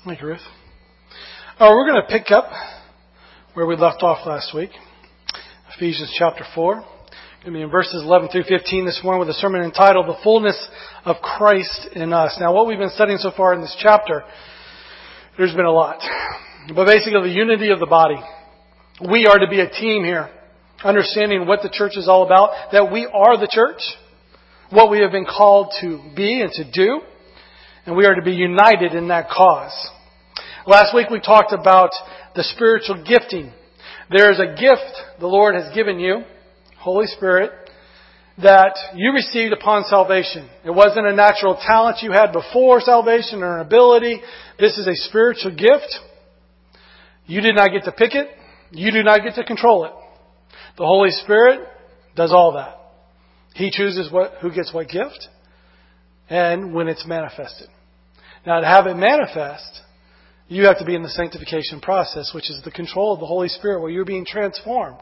Thank you, Ruth. We're going to pick up where we left off last week. Ephesians chapter 4. Going to be in verses 11 through 15 this morning with a sermon entitled The Fullness of Christ in Us. Now, what we've been studying so far in this chapter, there's been a lot. But basically, the unity of the body. We are to be a team here, understanding what the church is all about, that we are the church, what we have been called to be and to do, and we are to be united in that cause. Last week we talked about the spiritual gifting. There is a gift the Lord has given you, Holy Spirit, that you received upon salvation. It wasn't a natural talent you had before salvation or an ability. This is a spiritual gift. You did not get to pick it. You do not get to control it. The Holy Spirit does all that. He chooses who gets what gift and when it's manifested. Now, to have it manifest, you have to be in the sanctification process, which is the control of the Holy Spirit, where you're being transformed.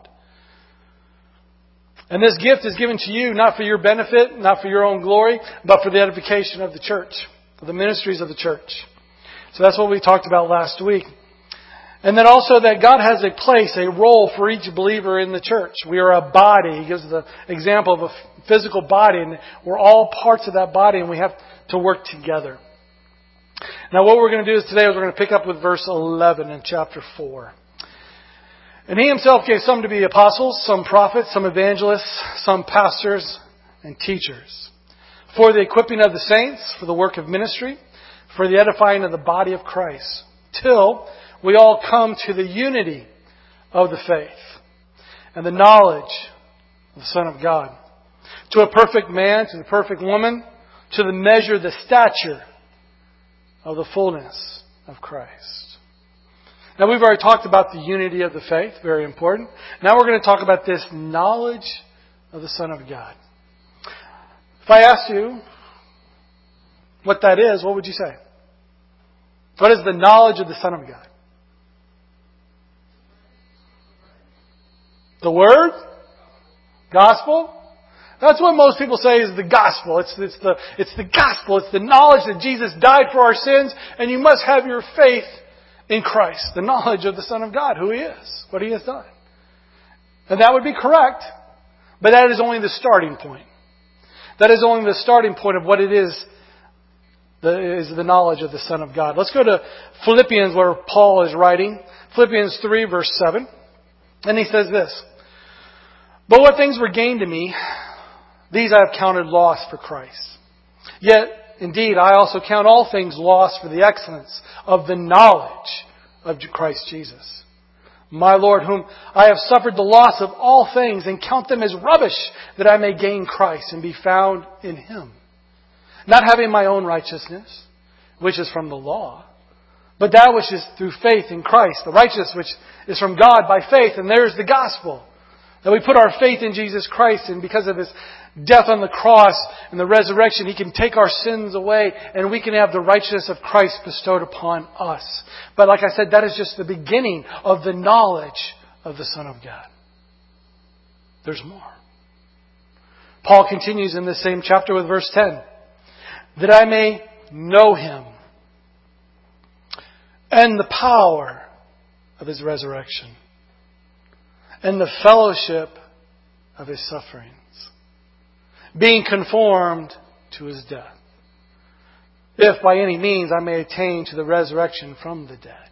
And this gift is given to you not for your benefit, not for your own glory, but for the edification of the church, for the ministries of the church. So that's what we talked about last week. And then also that God has a place, a role for each believer in the church. We are a body. He gives the example of a physical body, and we're all parts of that body, and we have to work together. Now what we're going to do today is we're going to pick up with verse 11 in chapter 4. And He Himself gave some to be apostles, some prophets, some evangelists, some pastors and teachers, for the equipping of the saints, for the work of ministry, for the edifying of the body of Christ, till we all come to the unity of the faith and the knowledge of the Son of God, to a perfect man, to the perfect woman, to the measure, the stature of the fullness of Christ. Now we've already talked about the unity of the faith, very important. Now we're going to talk about this knowledge of the Son of God. If I asked you what that is, what would you say? What is the knowledge of the Son of God? The Word? Gospel? That's what most people say is the gospel. It's the gospel. It's the knowledge that Jesus died for our sins, and you must have your faith in Christ. The knowledge of the Son of God, who He is, what He has done. And that would be correct, but that is only the starting point. That is only the starting point of what it is the knowledge of the Son of God. Let's go to Philippians, where Paul is writing. Philippians 3, verse 7. And he says this: "But what things were gained to me, these I have counted loss for Christ. Yet, indeed, I also count all things lost for the excellence of the knowledge of Christ Jesus, my Lord, whom I have suffered the loss of all things, and count them as rubbish, that I may gain Christ and be found in Him. Not having my own righteousness, which is from the law, but that which is through faith in Christ, the righteousness which is from God by faith." And there's the gospel. That we put our faith in Jesus Christ, and because of His death on the cross and the resurrection, He can take our sins away, and we can have the righteousness of Christ bestowed upon us. But like I said, that is just the beginning of the knowledge of the Son of God. There's more. Paul continues in this same chapter with verse 10. "That I may know Him and the power of His resurrection, and the fellowship of His sufferings, being conformed to His death, if by any means I may attain to the resurrection from the dead."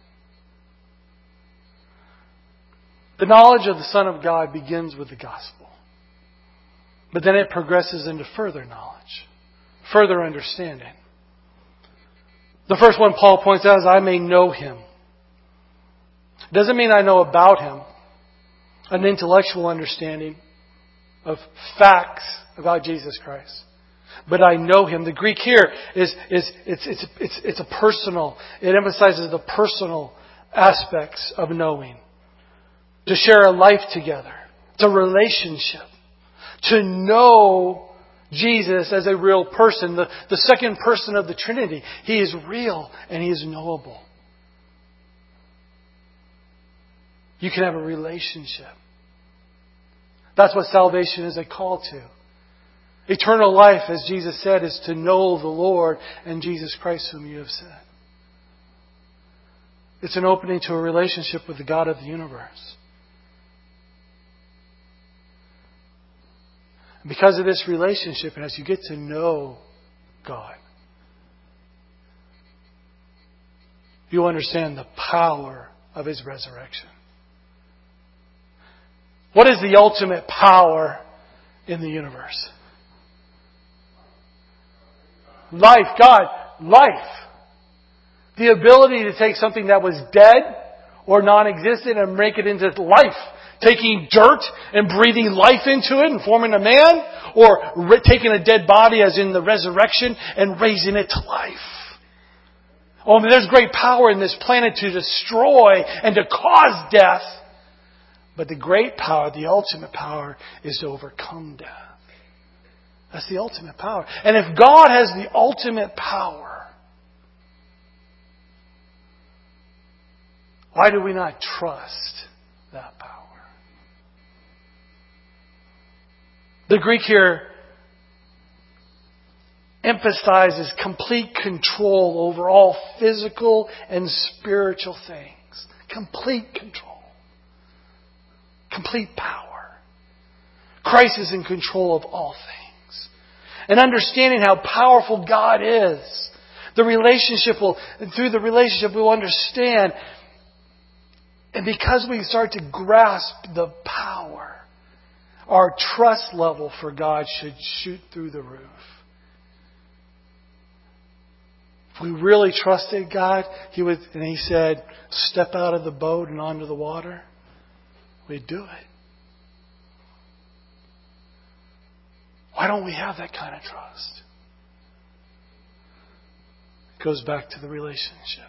The knowledge of the Son of God begins with the gospel. But then it progresses into further knowledge, further understanding. The first one Paul points out is, "I may know Him." Doesn't mean I know about Him, an intellectual understanding of facts about Jesus Christ, but I know Him. The Greek here is it's a personal. It emphasizes the personal aspects of knowing. To share a life together. It's a relationship. To know Jesus as a real person, the second person of the Trinity. He is real and He is knowable. You can have a relationship. That's what salvation is a call to. Eternal life, as Jesus said, is to know the Lord and Jesus Christ whom you have sent. It's an opening to a relationship with the God of the universe. And because of this relationship, and as you get to know God, you understand the power of His resurrection. What is the ultimate power in the universe? Life, God, life. The ability to take something that was dead or non-existent and make it into life. Taking dirt and breathing life into it and forming a man, or taking a dead body as in the resurrection and raising it to life. Oh, I mean, there's great power in this planet to destroy and to cause death. But the great power, the ultimate power, is to overcome death. That's the ultimate power. And if God has the ultimate power, why do we not trust that power? The Greek here emphasizes complete control over all physical and spiritual things. Complete control. Complete power. Christ is in control of all things. And understanding how powerful God is, through the relationship we'll understand. And because we start to grasp the power, our trust level for God should shoot through the roof. If we really trusted God, and He said, step out of the boat and onto the water, we'd do it. Why don't we have that kind of trust? It goes back to the relationship.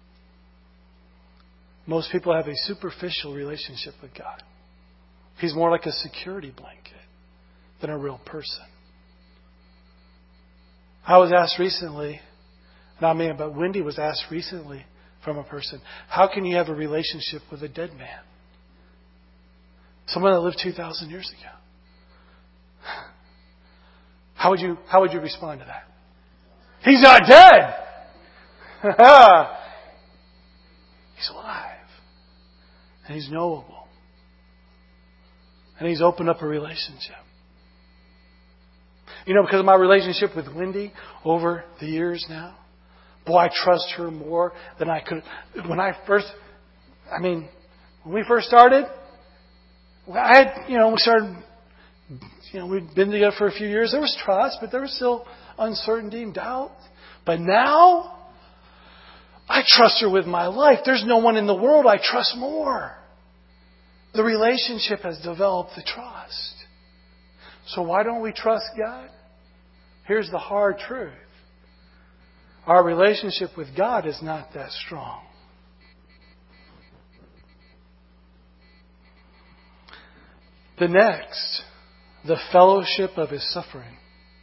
Most people have a superficial relationship with God. He's more like a security blanket than a real person. I was asked recently, not me, but Wendy was asked recently from a person, how can you have a relationship with a dead man? Someone that lived 2,000 years ago. How would you respond to that? He's not dead! He's alive. And He's knowable. And He's opened up a relationship. You know, because of my relationship with Wendy over the years now, boy, I trust her more than I could. When we first started, we'd been together for a few years. There was trust, but there was still uncertainty and doubt. But now, I trust her with my life. There's no one in the world I trust more. The relationship has developed the trust. So why don't we trust God? Here's the hard truth. Our relationship with God is not that strong. The next, the fellowship of His suffering.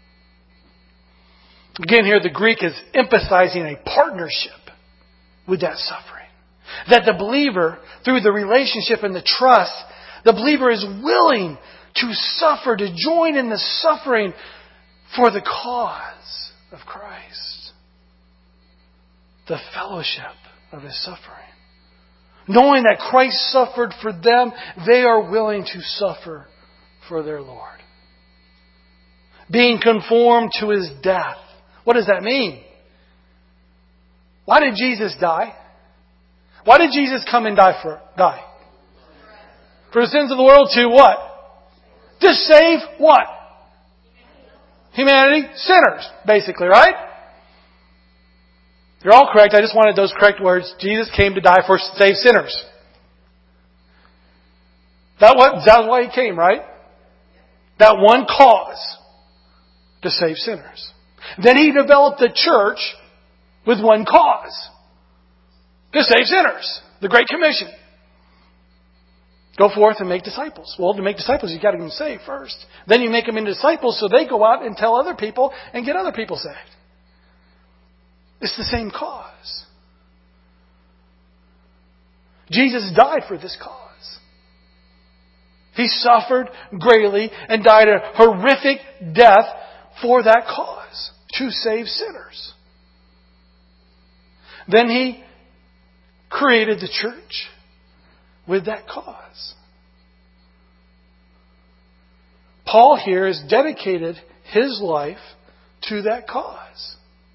Again, here the Greek is emphasizing a partnership with that suffering. That the believer, through the relationship and the trust, the believer is willing to suffer, to join in the suffering for the cause of Christ. The fellowship of His suffering. Knowing that Christ suffered for them, they are willing to suffer for their Lord. Being conformed to His death. What does that mean? Why did Jesus die? Why did Jesus come and die? For the sins of the world to what? To save what? Humanity? Sinners, basically, right? You're all correct. I just wanted those correct words. Jesus came to die for save sinners. That's why He came, right? That one cause. To save sinners. Then He developed the church with one cause. To save sinners. The Great Commission. Go forth and make disciples. Well, to make disciples, you've got to get them saved first. Then you make them into disciples so they go out and tell other people and get other people saved. It's the same cause. Jesus died for this cause. He suffered greatly and died a horrific death for that cause. To save sinners. Then He created the church with that cause. Paul here has dedicated his life to that cause.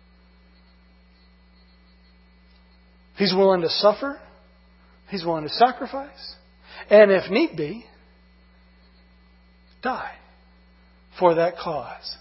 He's willing to suffer. He's willing to sacrifice. And if need be, die for that cause.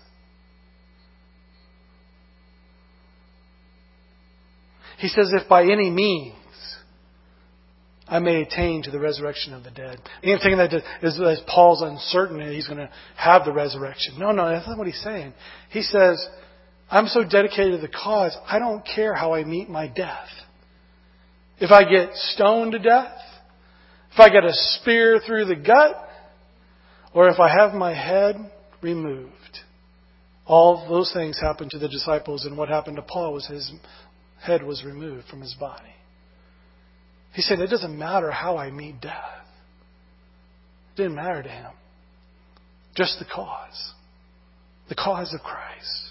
He says, if by any means I may attain to the resurrection of the dead. And I'm thinking that is Paul's uncertain that he's going to have the resurrection. No, that's not what he's saying. He says, I'm so dedicated to the cause, I don't care how I meet my death. If I get stoned to death, if I get a spear through the gut, or if I have my head removed. All those things happened to the disciples, and what happened to Paul was his head was removed from his body. He said, it doesn't matter how I meet death. It didn't matter to him. Just the cause. The cause of Christ.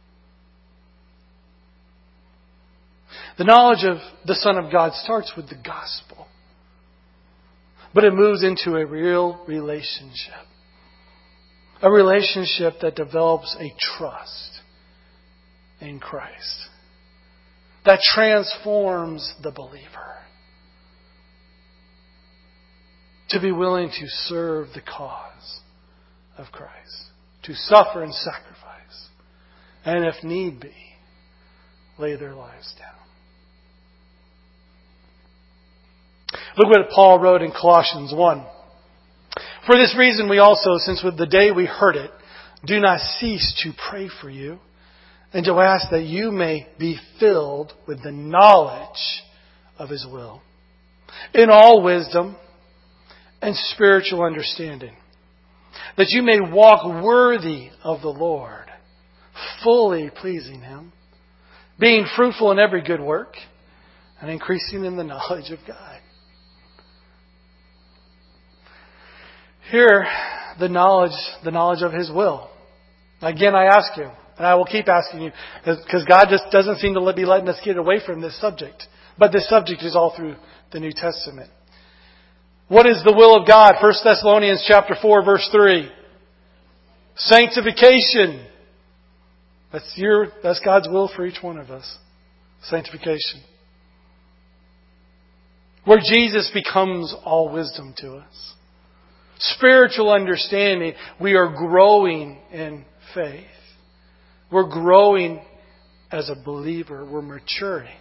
The knowledge of the Son of God starts with the gospel. But it moves into a real relationship. A relationship that develops a trust in Christ. That transforms the believer. To be willing to serve the cause of Christ. To suffer and sacrifice. And if need be, lay their lives down. Look what Paul wrote in Colossians 1. For this reason we also, since with the day we heard it, do not cease to pray for you and to ask that you may be filled with the knowledge of His will, in all wisdom and spiritual understanding, that you may walk worthy of the Lord, fully pleasing Him, being fruitful in every good work and increasing in the knowledge of God. Here, the knowledge of His will. Again, I ask you, and I will keep asking you, because God just doesn't seem to be letting us get away from this subject. But this subject is all through the New Testament. What is the will of God? 1 Thessalonians chapter 4, verse 3. Sanctification. That's God's will for each one of us. Sanctification. Where Jesus becomes all wisdom to us. Spiritual understanding. We are growing in faith. We're growing as a believer. We're maturing.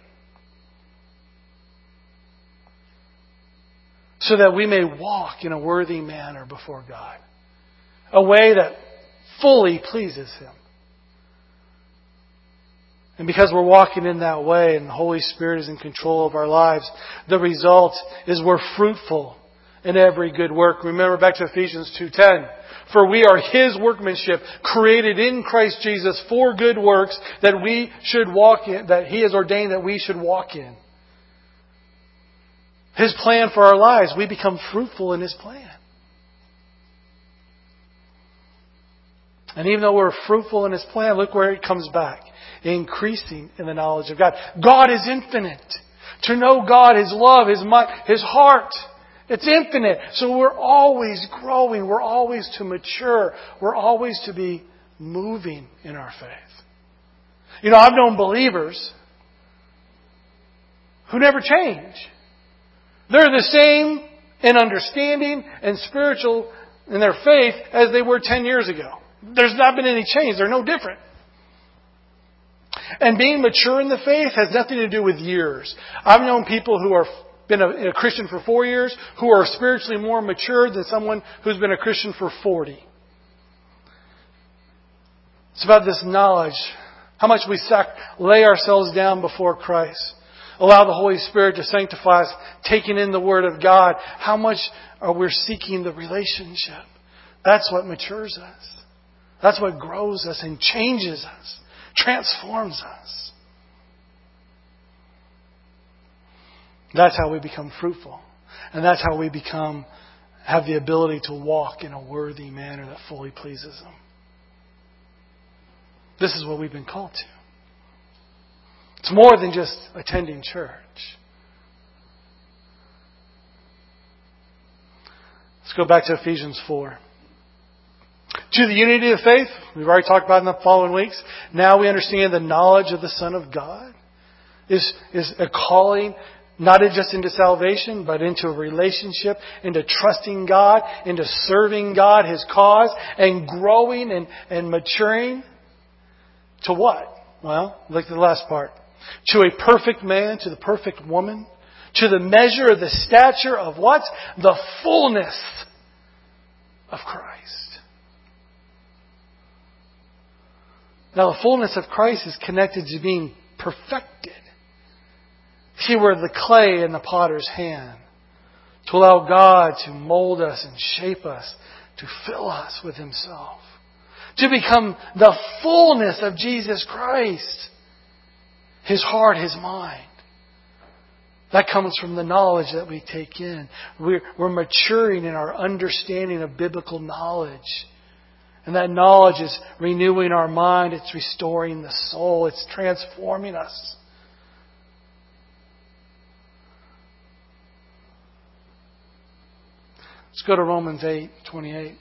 So that we may walk in a worthy manner before God. A way that fully pleases Him. And because we're walking in that way and the Holy Spirit is in control of our lives, the result is we're fruitful in every good work. Remember back to Ephesians 2:10. For we are His workmanship, created in Christ Jesus for good works that we should walk in, that He has ordained that we should walk in. His plan for our lives, we become fruitful in His plan. And even though we're fruitful in His plan, look where it comes back. Increasing in the knowledge of God. God is infinite. To know God, His love, His mind, His heart. It's infinite. So we're always growing. We're always to mature. We're always to be moving in our faith. You know, I've known believers who never change. They're the same in understanding and spiritual in their faith as they were 10 years ago. There's not been any change. They're no different. And being mature in the faith has nothing to do with years. I've known people who are been a Christian for 4 years who are spiritually more mature than someone who's been a Christian for 40. It's about this knowledge. How much we lay ourselves down before Christ. Allow the Holy Spirit to sanctify us, taking in the Word of God. How much are we seeking the relationship? That's what matures us. That's what grows us and changes us, transforms us. That's how we become fruitful. And that's how we have the ability to walk in a worthy manner that fully pleases Him. This is what we've been called to. It's more than just attending church. Let's go back to Ephesians 4. To the unity of faith, we've already talked about in the following weeks. Now we understand the knowledge of the Son of God is a calling not just into salvation, but into a relationship, into trusting God, into serving God, His cause, and growing and maturing to what? Well, look at the last part. To a perfect man, to the perfect woman, to the measure of the stature of what? The fullness of Christ. Now, the fullness of Christ is connected to being perfected. See, we're the clay in the potter's hand. To allow God to mold us and shape us, to fill us with Himself. To become the fullness of Jesus Christ. His heart, His mind. That comes from the knowledge that we take in. We're maturing in our understanding of biblical knowledge. And that knowledge is renewing our mind. It's restoring the soul. It's transforming us. Let's go to Romans 8:28.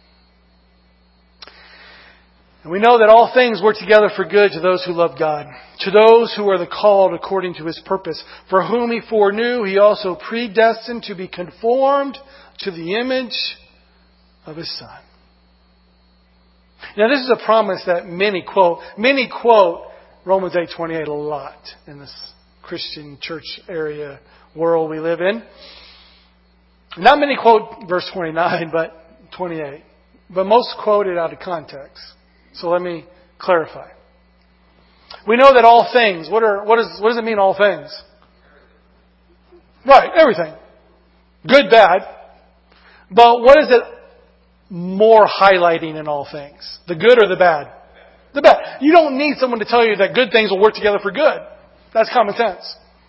And we know that all things work together for good to those who love God, to those who are the called according to His purpose, for whom He foreknew, He also predestined to be conformed to the image of His Son. Now, this is a promise that many quote. Many quote Romans 8:28 a lot in this Christian church area world we live in. Not many quote verse 29, but 28. But most quote it out of context. So let me clarify. We know that all things, what does it mean, all things? Right, everything. Good, bad. But what is it more highlighting in all things? The good or the bad? The bad. You don't need someone to tell you that good things will work together for good. That's common sense.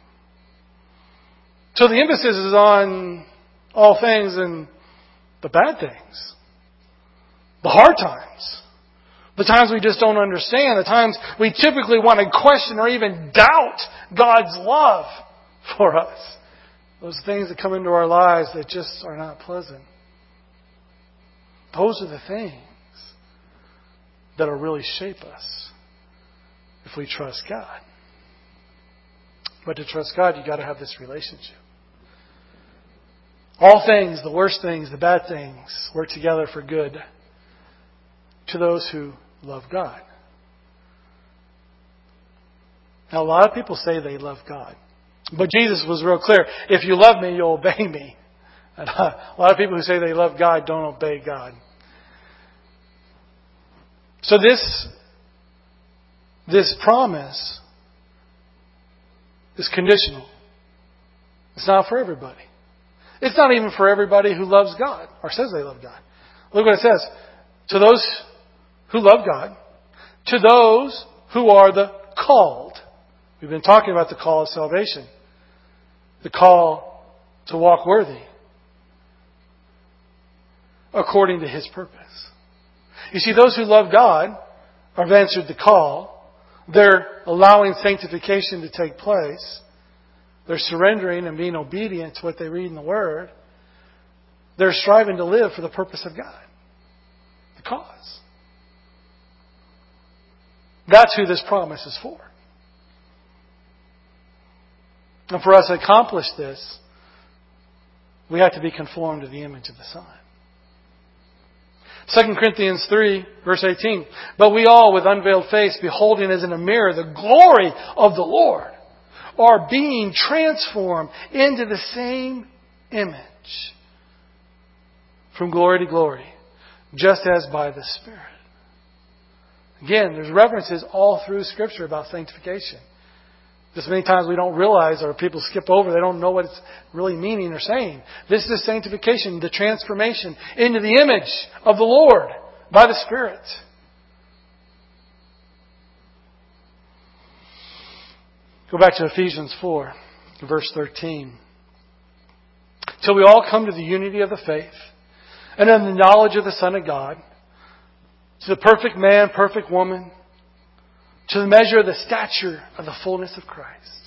So the emphasis is on all things and the bad things. The hard times. The times we just don't understand. The times we typically want to question or even doubt God's love for us. Those things that come into our lives that just are not pleasant. Those are the things that will really shape us if we trust God. But to trust God, you've got to have this relationship. All things, the worst things, the bad things, work together for good to those who love God. Now, a lot of people say they love God. But Jesus was real clear. If you love me, you'll obey me. And a lot of people who say they love God don't obey God. So this promise is conditional. It's not for everybody. It's not even for everybody who loves God or says they love God. Look what it says. To those who love God, to those who are the called. We've been talking about the call of salvation. The call to walk worthy. According to His purpose. You see, those who love God have answered the call. They're allowing sanctification to take place. They're surrendering and being obedient to what they read in the Word. They're striving to live for the purpose of God. The cause. That's who this promise is for. And for us to accomplish this, we have to be conformed to the image of the Son. 2 Corinthians 3, verse 18. But we all, with unveiled face, beholding as in a mirror the glory of the Lord, are being transformed into the same image. From glory to glory. Just as by the Spirit. Again, there's references all through Scripture about sanctification. Just many times we don't realize, or people skip over, they don't know what it's really meaning or saying. This is sanctification, the transformation into the image of the Lord by the Spirit. Go back to Ephesians 4, verse 13. Till we all come to the unity of the faith and in the knowledge of the Son of God, to the perfect man, perfect woman, to the measure of the stature of the fullness of Christ.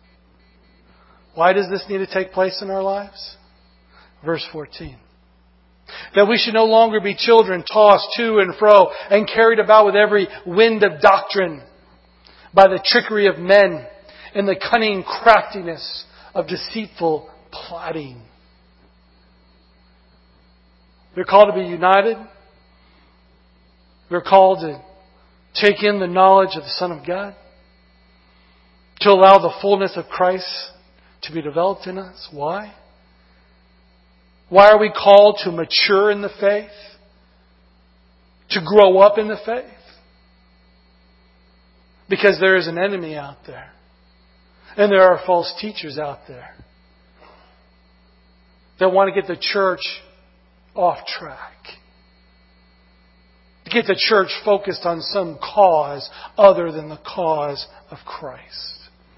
Why does this need to take place in our lives? Verse 14. That we should no longer be children tossed to and fro and carried about with every wind of doctrine by the trickery of men and the cunning craftiness of deceitful plotting. We're called to be united. We're called to take in the knowledge of the Son of God, to allow the fullness of Christ to be developed in us. Why? Why are we called to mature in the faith? To grow up in the faith? Because there is an enemy out there. And there are false teachers out there that want to get the church off track. To get the church focused on some cause other than the cause of Christ.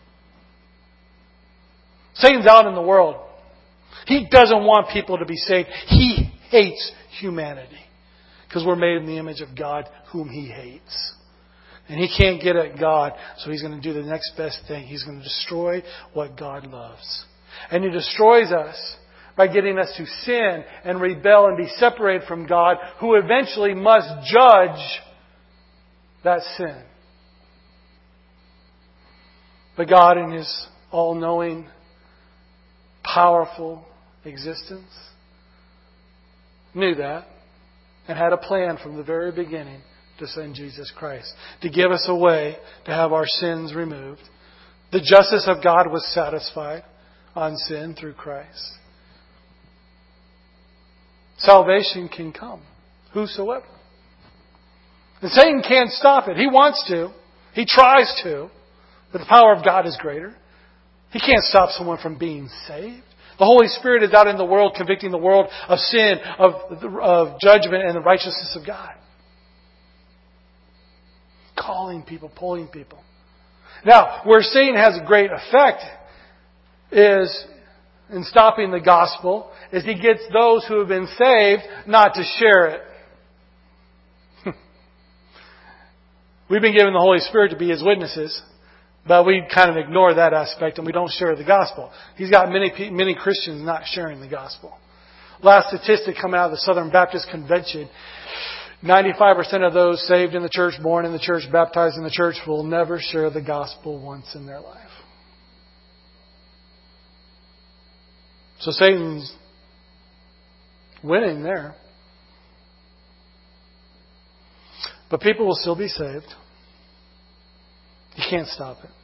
Satan's out in the world. He doesn't want people to be saved. He hates humanity. Because we're made in the image of God whom He hates. And he can't get at God, so he's going to do the next best thing. He's going to destroy what God loves. And He destroys us by getting us to sin and rebel and be separated from God, who eventually must judge that sin. But God, in His all-knowing, powerful existence, knew that and had a plan from the very beginning to send Jesus Christ, to give us a way to have our sins removed. The justice of God was satisfied on sin through Christ. Salvation can come, whosoever. And Satan can't stop it. He wants to. He tries to. But the power of God is greater. He can't stop someone from being saved. The Holy Spirit is out in the world convicting the world of sin, of judgment, and the righteousness of God. Calling people, pulling people. Now, where Satan has a great effect is in stopping the gospel, is he gets those who have been saved not to share it. We've been given the Holy Spirit to be His witnesses, but we kind of ignore that aspect and we don't share the gospel. He's got many Christians not sharing the gospel. Last statistic coming out of the Southern Baptist Convention, 95% of those saved in the church, born in the church, baptized in the church will never share the gospel once in their life. So Satan's winning there. But people will still be saved. You can't stop it.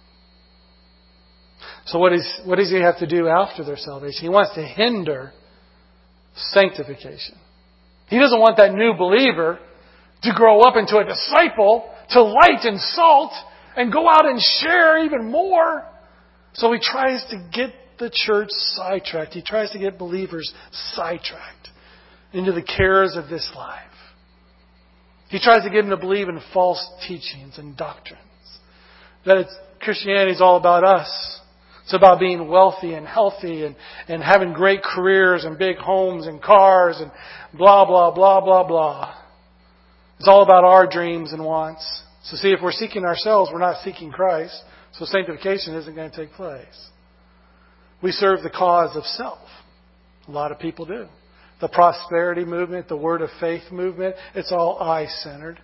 So what does he have to do after their salvation? He wants to hinder sanctification. He doesn't want that new believer to grow up into a disciple, to light and salt, and go out and share even more. So he tries to get the church sidetracked. He tries to get believers sidetracked into the cares of this life. He tries to get them to believe in false teachings and doctrines. That Christianity is all about us. It's about being wealthy and healthy and having great careers and big homes and cars and blah, blah, blah, blah, blah. It's all about our dreams and wants. So see, if we're seeking ourselves, we're not seeking Christ. So sanctification isn't going to take place. We serve the cause of self. A lot of people do. The prosperity movement, the word of faith movement, it's all I-centered.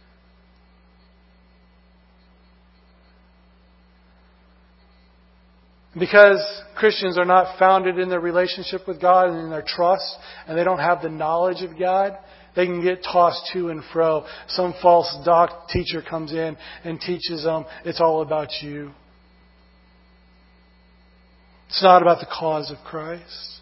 Because Christians are not founded in their relationship with God and in their trust, and they don't have the knowledge of God, they can get tossed to and fro. Some false teacher comes in and teaches them it's all about you. It's not about the cause of Christ.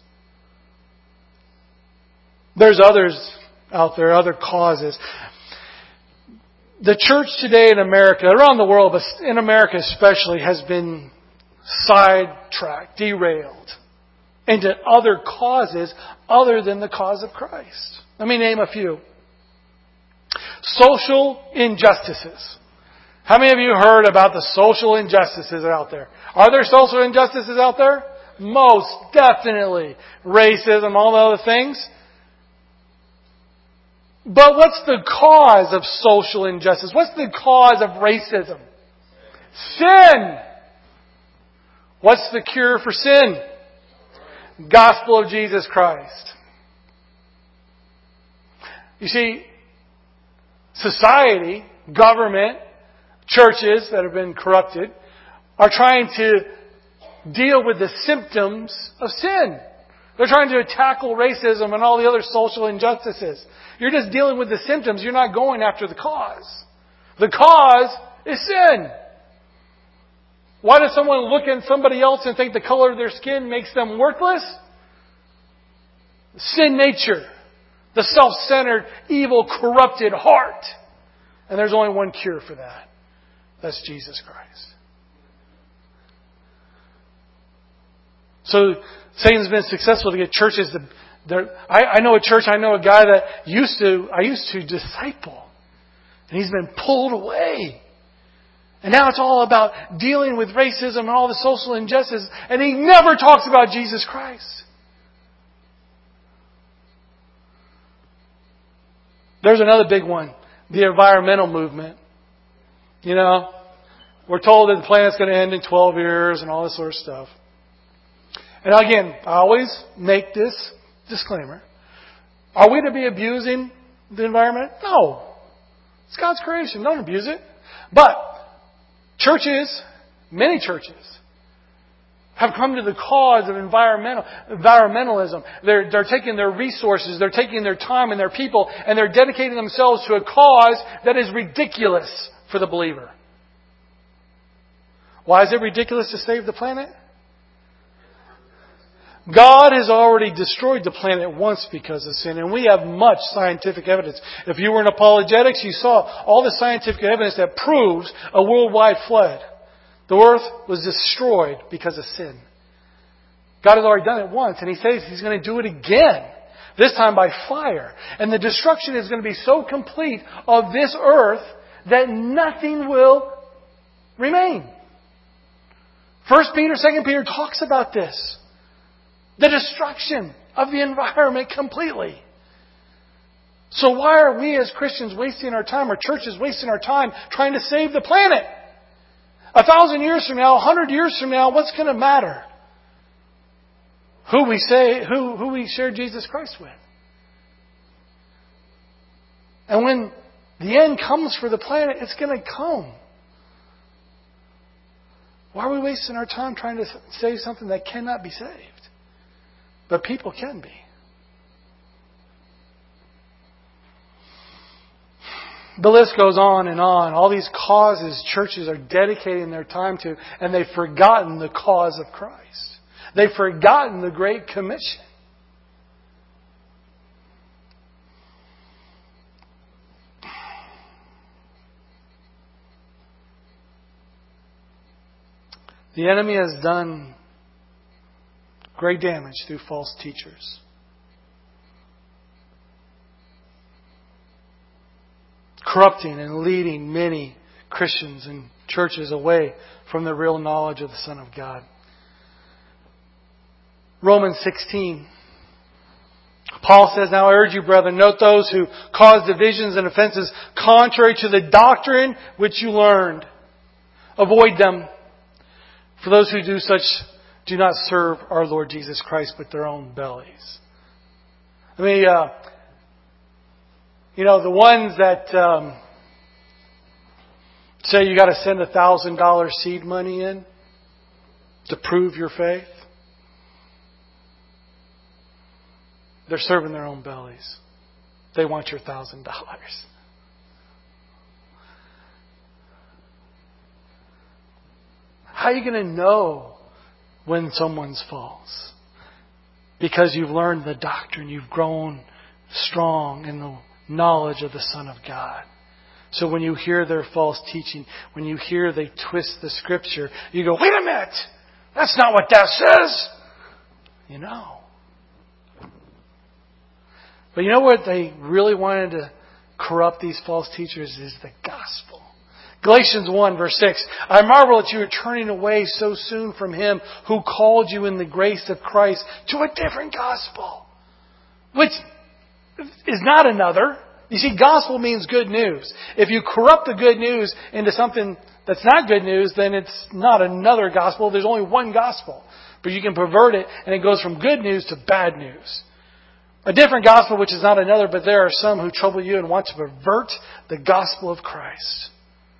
There's others out there, other causes. The church today in America, around the world, but in America especially, has been sidetracked, derailed into other causes other than the cause of Christ. Let me name a few. Social injustices. How many of you heard about the social injustices out there? Are there social injustices out there? Most definitely. Racism, all the other things. But what's the cause of social injustice? What's the cause of racism? Sin. What's the cure for sin? Gospel of Jesus Christ. You see, society, government, churches that have been corrupted are trying to deal with the symptoms of sin. They're trying to tackle racism and all the other social injustices. You're just dealing with the symptoms. You're not going after the cause. The cause is sin. Why does someone look at somebody else and think the color of their skin makes them worthless? Sin nature. The self-centered, evil, corrupted heart. And there's only one cure for that. That's Jesus Christ. So Satan's been successful to get churches to... I know a church, I know a guy that I used to disciple. And he's been pulled away. And now it's all about dealing with racism and all the social injustices. And he never talks about Jesus Christ. There's another big one. The environmental movement. You know, we're told that the planet's going to end in 12 years and all this sort of stuff. And again, I always make this disclaimer. Are we to be abusing the environment? No. It's God's creation. Don't abuse it. But churches, many churches, have come to the cause of environmentalism. They're taking their resources, they're taking their time and their people, and they're dedicating themselves to a cause that is ridiculous for the believer. Why is it ridiculous to save the planet? God has already destroyed the planet once because of sin, and we have much scientific evidence. If you were in apologetics, you saw all the scientific evidence that proves a worldwide flood. The earth was destroyed because of sin. God has already done it once, and He says He's going to do it again. This time by fire. And the destruction is going to be so complete of this earth that nothing will remain. 1 Peter, 2 Peter talks about this. The destruction of the environment completely. So why are we as Christians wasting our time, or churches wasting our time trying to save the planet? 1,000 years from now, 100 years from now, what's going to matter? Who we share Jesus Christ with. And when the end comes for the planet, it's going to come. Why are we wasting our time trying to save something that cannot be saved? But people can be. The list goes on and on. All these causes churches are dedicating their time to, and they've forgotten the cause of Christ. They've forgotten the Great Commission. The enemy has done great damage through false teachers. Corrupting and leading many Christians and churches away from the real knowledge of the Son of God. Romans 16. Paul says, "Now I urge you, brethren, note those who cause divisions and offenses contrary to the doctrine which you learned. Avoid them. For those who do such do not serve our Lord Jesus Christ, but their own bellies." I mean, the ones that say you got to send $1,000 seed money in to prove your faith, they're serving their own bellies. They want your $1,000. How are you going to know when someone's false? Because you've learned the doctrine. You've grown strong in the knowledge of the Son of God. So when you hear their false teaching, when you hear they twist the Scripture, you go, wait a minute! That's not what that says! You know. But you know what they really wanted to corrupt these false teachers is the gospel. Galatians 1 verse 6, "I marvel that you are turning away so soon from Him who called you in the grace of Christ to a different gospel." Which is not another. You see, gospel means good news. If you corrupt the good news into something that's not good news, then it's not another gospel. There's only one gospel. But you can pervert it and it goes from good news to bad news. A different gospel, which is not another, but there are some who trouble you and want to pervert the gospel of Christ.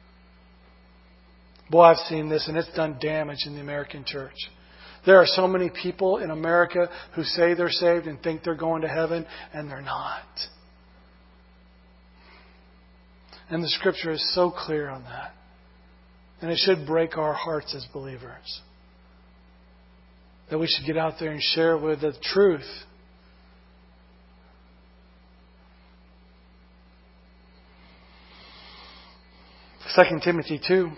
Boy, I've seen this, and it's done damage in the American church. There are so many people in America who say they're saved and think they're going to heaven, and they're not. And the Scripture is so clear on that. And it should break our hearts as believers. That we should get out there and share with the truth. 2 Timothy 2.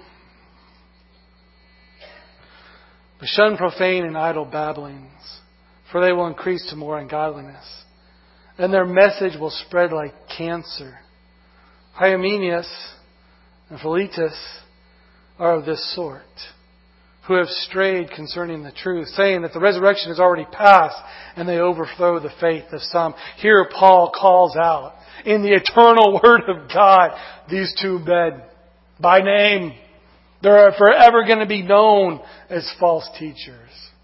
But shun profane and idle babblings, for they will increase to more ungodliness. And their message will spread like cancer. Hymenaeus and Philetus are of this sort, who have strayed concerning the truth, saying that the resurrection is already past, and they overthrow the faith of some. Here Paul calls out, in the eternal Word of God, these two men by name. They're forever going to be known as false teachers.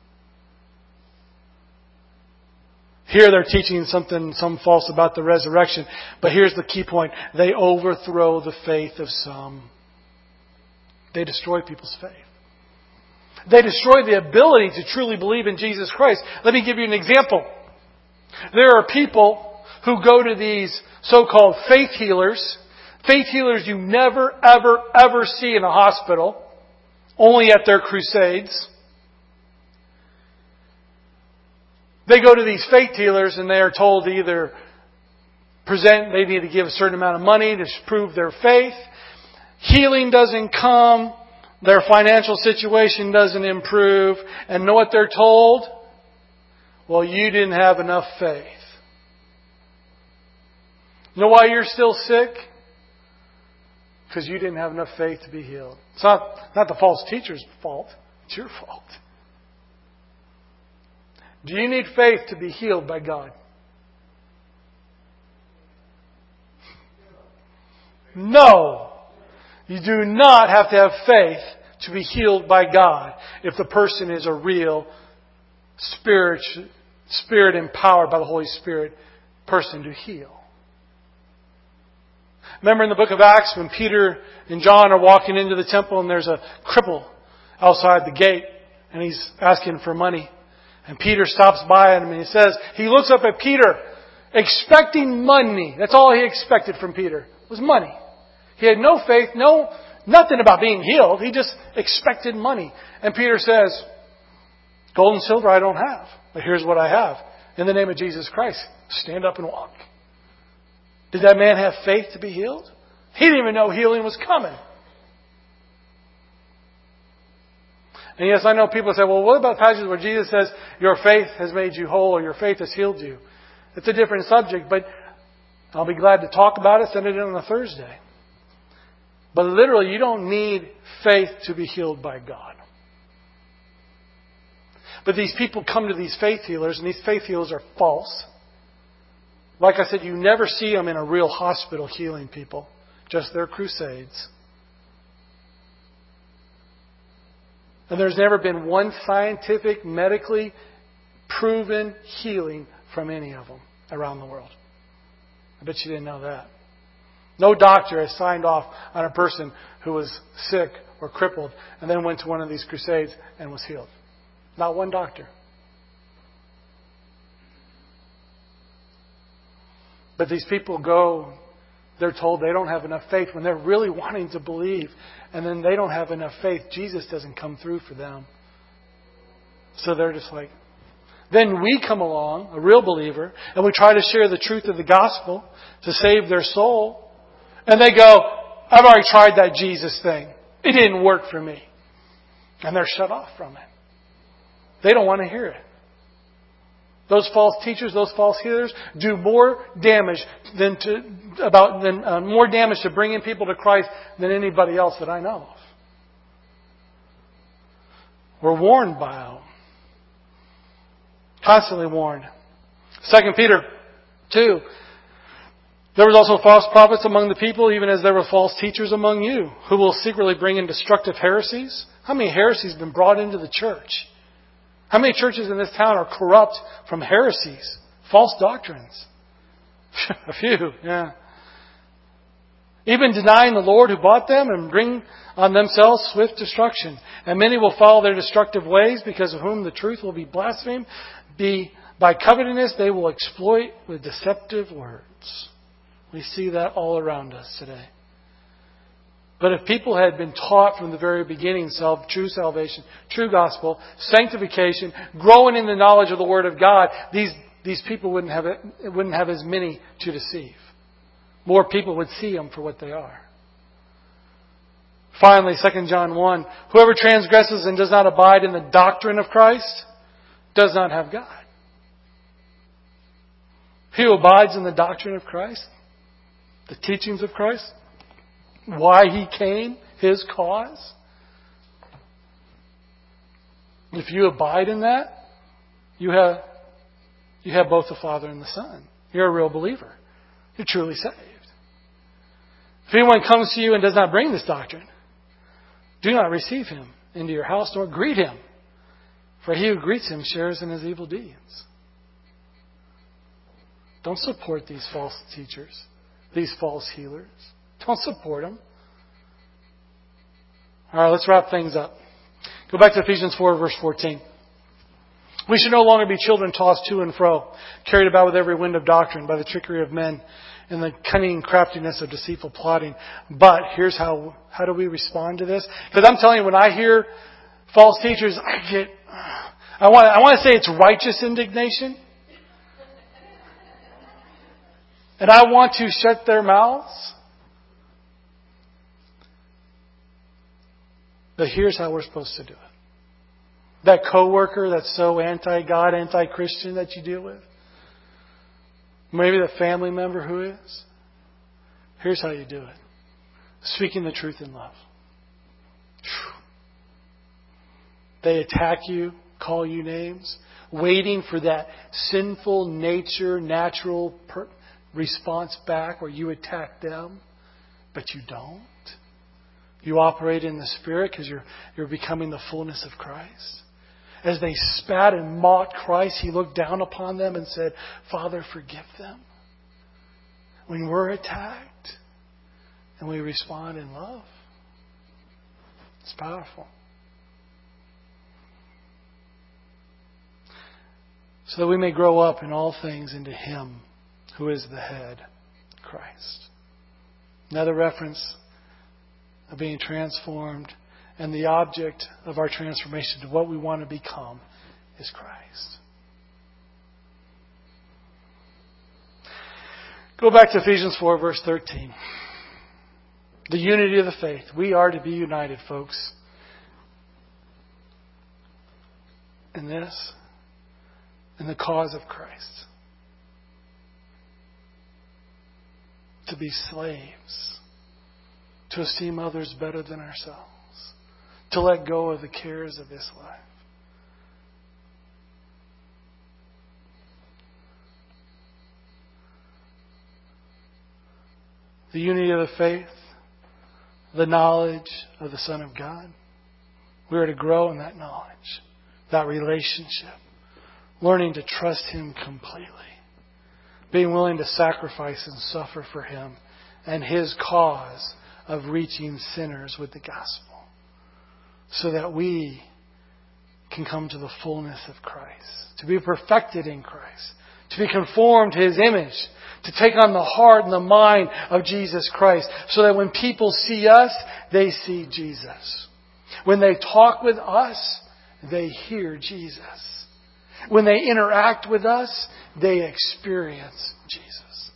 Here they're teaching some false about the resurrection. But here's the key point. They overthrow the faith of some. They destroy people's faith. They destroy the ability to truly believe in Jesus Christ. Let me give you an example. There are people who go to these so-called faith healers. Faith healers you never, ever, ever see in a hospital. Only at their crusades. They go to these faith healers and they are told to either they need to give a certain amount of money to prove their faith. Healing doesn't come. Their financial situation doesn't improve. And know what they're told? Well, you didn't have enough faith. You know why you're still sick? Because you didn't have enough faith to be healed. It's not the false teacher's fault. It's your fault. Do you need faith to be healed by God? No. You do not have to have faith to be healed by God if the person is a real Spirit empowered by the Holy Spirit person to heal. Remember in the book of Acts when Peter and John are walking into the temple and there's a cripple outside the gate and he's asking for money. And Peter stops by him and he looks up at Peter expecting money. That's all he expected from Peter was money. He had no faith, nothing about being healed. He just expected money. And Peter says, gold and silver I don't have, but here's what I have. In the name of Jesus Christ, stand up and walk. Did that man have faith to be healed? He didn't even know healing was coming. And yes, I know people say, well, what about passages where Jesus says, your faith has made you whole or your faith has healed you? It's a different subject, but I'll be glad to talk about it. Send it in on a Thursday. But literally, you don't need faith to be healed by God. But these people come to these faith healers, and these faith healers are false. Like I said, you never see them in a real hospital healing people. Just their crusades. And there's never been one scientific, medically proven healing from any of them around the world. I bet you didn't know that. No doctor has signed off on a person who was sick or crippled and then went to one of these crusades and was healed. Not one doctor. But these people go, they're told they don't have enough faith when they're really wanting to believe. And then they don't have enough faith. Jesus doesn't come through for them. So they're just like... Then we come along, a real believer, and we try to share the truth of the gospel to save their soul. And they go, I've already tried that Jesus thing. It didn't work for me. And they're shut off from it. They don't want to hear it. Those false teachers, those false healers do more damage more damage to bringing people to Christ than anybody else that I know of. We're warned by them. Constantly warned. 2 Peter 2. There was also false prophets among the people, even as there were false teachers among you, who will secretly bring in destructive heresies. How many heresies have been brought into the church? How many churches in this town are corrupt from heresies, false doctrines. A few, yeah. Even denying the Lord who bought them and bring on themselves swift destruction. And many will follow their destructive ways, because of whom the truth will be blasphemed. By covetousness they will exploit with deceptive words. We see that all around us today. But if people had been taught from the very beginning true salvation, true gospel, sanctification, growing in the knowledge of the Word of God, these people wouldn't have as many to deceive. More people would see them for what they are. Finally, 2 John 1, whoever transgresses and does not abide in the doctrine of Christ does not have God. He who abides in the doctrine of Christ, the teachings of Christ, why He came, His cause. If you abide in that, you have both the Father and the Son. You're a real believer. You're truly saved. If anyone comes to you and does not bring this doctrine, do not receive him into your house nor greet him, for he who greets him shares in his evil deeds. Don't support these false teachers, these false healers. Don't support them. All right, let's wrap things up. Go back to Ephesians 4, verse 14. We should no longer be children tossed to and fro, carried about with every wind of doctrine by the trickery of men and the cunning craftiness of deceitful plotting. But here's how do we respond to this? Because I'm telling you, when I hear false teachers, I want to say it's righteous indignation. And I want to shut their mouths. But here's how we're supposed to do it. That coworker that's so anti-God, anti-Christian that you deal with. Maybe the family member who is. Here's how you do it. Speaking the truth in love. They attack you, call you names, waiting for that sinful nature, natural response back where you attack them, but you don't. You operate in the Spirit because you're becoming the fullness of Christ. As they spat and mocked Christ, He looked down upon them and said, Father, forgive them. When we're attacked and we respond in love, it's powerful. So that we may grow up in all things into Him who is the head, Christ. Another reference of being transformed, and the object of our transformation to what we want to become is Christ. Go back to Ephesians 4, verse 13. The unity of the faith. We are to be united, folks. In this, in the cause of Christ. To be slaves. To esteem others better than ourselves. To let go of the cares of this life. The unity of the faith, the knowledge of the Son of God. We are to grow in that knowledge, that relationship, learning to trust Him completely, being willing to sacrifice and suffer for Him and His cause of reaching sinners with the gospel, so that we can come to the fullness of Christ, to be perfected in Christ, to be conformed to His image, to take on the heart and the mind of Jesus Christ, so that when people see us, they see Jesus. When they talk with us, they hear Jesus. When they interact with us, they experience Jesus.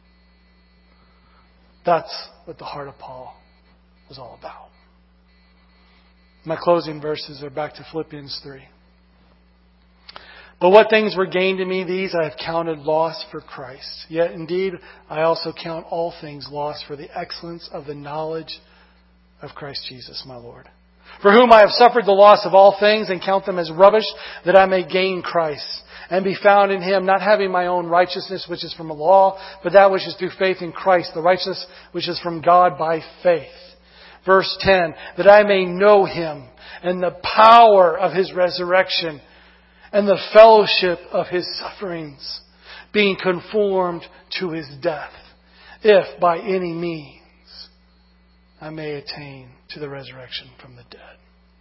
That's what the heart of Paul was all about. My closing verses are back to Philippians 3. But what things were gained to me, these I have counted loss for Christ. Yet indeed, I also count all things lost for the excellence of the knowledge of Christ Jesus, my Lord. For whom I have suffered the loss of all things and count them as rubbish, that I may gain Christ and be found in Him, not having my own righteousness, which is from the law, but that which is through faith in Christ, the righteousness which is from God by faith. Verse 10, that I may know Him and the power of His resurrection and the fellowship of His sufferings, being conformed to His death, if by any means I may attain to the resurrection from the dead.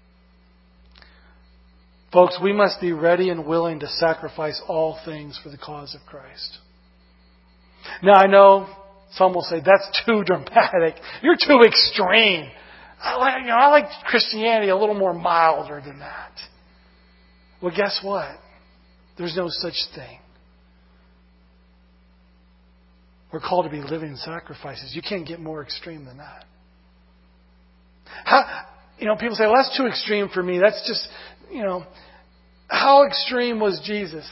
Folks, we must be ready and willing to sacrifice all things for the cause of Christ. Now I know some will say, that's too dramatic. You're too extreme. I like Christianity a little more milder than that. Well, guess what? There's no such thing. We're called to be living sacrifices. You can't get more extreme than that. People say, well, that's too extreme for me. That's just, how extreme was Jesus?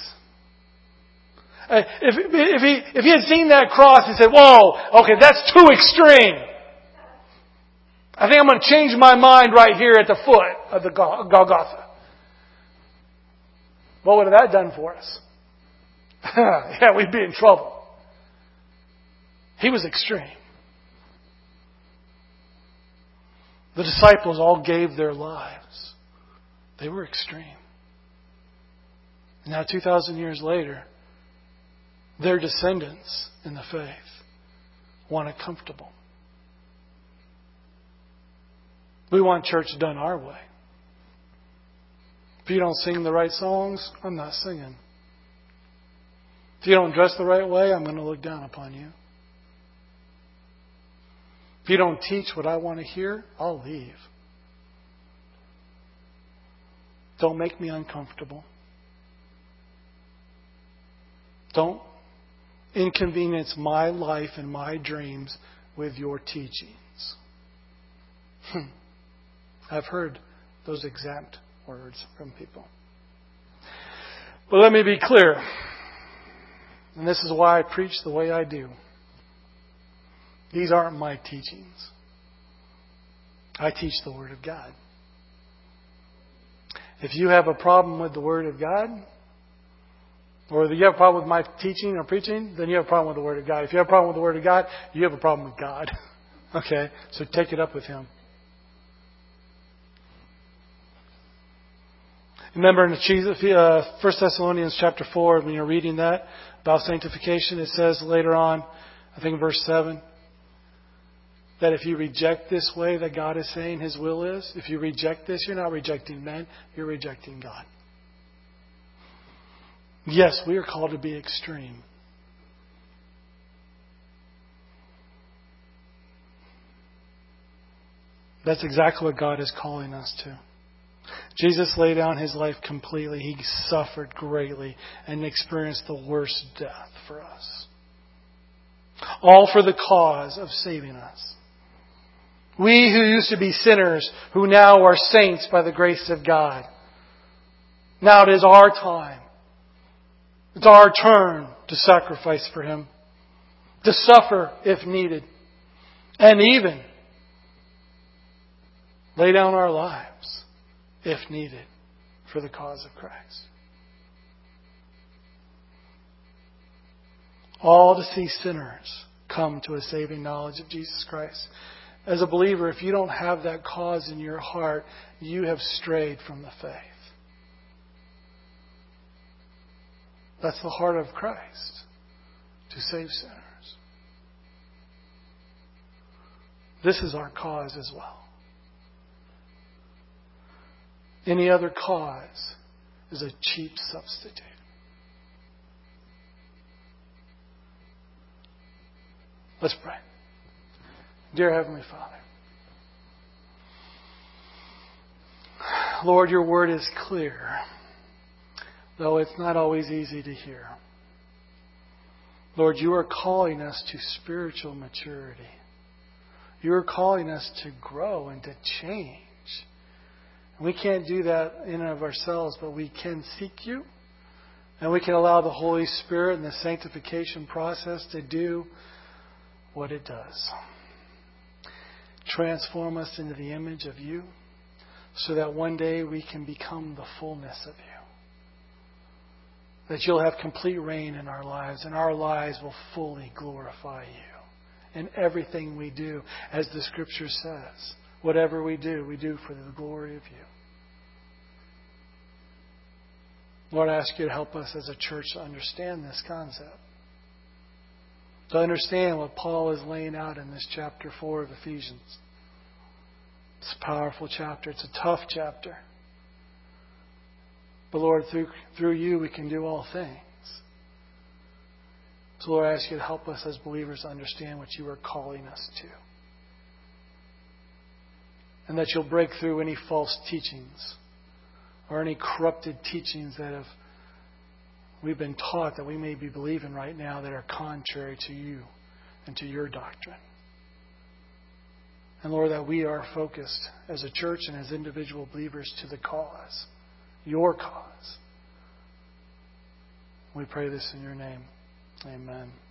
If he had seen that cross, he said, whoa, okay, that's too extreme. I think I'm going to change my mind right here at the foot of the Golgotha. What would have that done for us? Yeah, we'd be in trouble. He was extreme. The disciples all gave their lives. They were extreme. Now, 2,000 years later, their descendants in the faith want it comfortable. We want church done our way. If you don't sing the right songs, I'm not singing. If you don't dress the right way, I'm going to look down upon you. If you don't teach what I want to hear, I'll leave. Don't make me uncomfortable. Don't inconvenience my life and my dreams with your teachings. I've heard those exact words from people. But let me be clear, and this is why I preach the way I do. These aren't my teachings. I teach the Word of God. If you have a problem with the Word of God, or you have a problem with my teaching or preaching, then you have a problem with the Word of God. If you have a problem with the Word of God, you have a problem with God. Okay? So take it up with Him. Remember in 1 Thessalonians chapter 4, when you're reading that about sanctification, it says later on, I think in verse 7, that if you reject this way that God is saying His will is, if you reject this, you're not rejecting men, you're rejecting God. Yes, we are called to be extreme. That's exactly what God is calling us to. Jesus laid down His life completely. He suffered greatly and experienced the worst death for us. All for the cause of saving us. We who used to be sinners, who now are saints by the grace of God. Now it is our time. It's our turn to sacrifice for Him. To suffer if needed. And even lay down our lives if needed for the cause of Christ. All to see sinners come to a saving knowledge of Jesus Christ. As a believer, if you don't have that cause in your heart, you have strayed from the faith. That's the heart of Christ, to save sinners. This is our cause as well. Any other cause is a cheap substitute. Let's pray. Dear Heavenly Father, Lord, Your Word is clear, though it's not always easy to hear. Lord, You are calling us to spiritual maturity. You are calling us to grow and to change. And we can't do that in and of ourselves, but we can seek You, and we can allow the Holy Spirit and the sanctification process to do what it does. Transform us into the image of You so that one day we can become the fullness of You. That You'll have complete reign in our lives and our lives will fully glorify You in everything we do. As the Scripture says, whatever we do for the glory of You. Lord, I ask You to help us as a church to understand this concept. to understand what Paul is laying out in this chapter 4 of Ephesians. It's a powerful chapter. It's a tough chapter. But Lord, through you we can do all things. So Lord, I ask you to help us as believers to understand what you are calling us to. And that you'll break through any false teachings or any corrupted teachings that we've been taught that we may be believing right now that are contrary to you and to your doctrine. And Lord, that we are focused as a church and as individual believers to the cause, your cause. We pray this in your name. Amen.